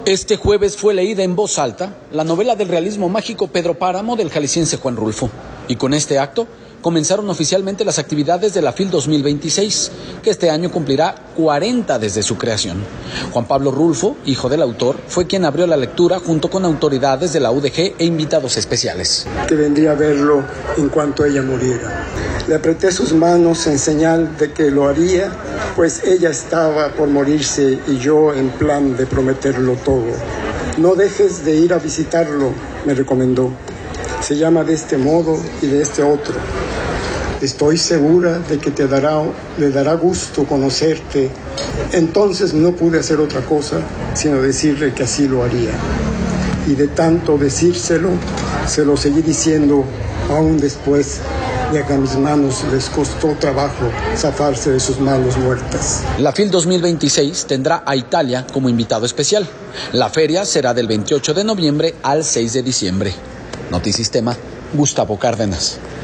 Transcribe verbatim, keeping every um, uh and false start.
Este jueves fue leída en voz alta la novela del realismo mágico Pedro Páramo del jalisciense Juan Rulfo. Y con este acto comenzaron oficialmente las actividades de la FIL dos mil veintiséis, que este año cumplirá cuarenta desde su creación. Juan Pablo Rulfo, hijo del autor, fue quien abrió la lectura junto con autoridades de la U D G e invitados especiales. Que vendría a verlo en cuanto ella muriera. Le apreté sus manos en señal de que lo haría, pues ella estaba por morirse y yo en plan de prometerlo todo. No dejes de ir a visitarlo, me recomendó. Se llama de este modo y de este otro. Estoy segura de que te dará, le dará gusto conocerte. Entonces no pude hacer otra cosa sino decirle que así lo haría. Y de tanto decírselo, se lo seguí diciendo aún después de que a mis manos les costó trabajo zafarse de sus manos muertas. La FIL dos mil veintiséis tendrá a Italia como invitado especial. La feria será del veintiocho de noviembre al seis de diciembre. Notisistema, Gustavo Cárdenas.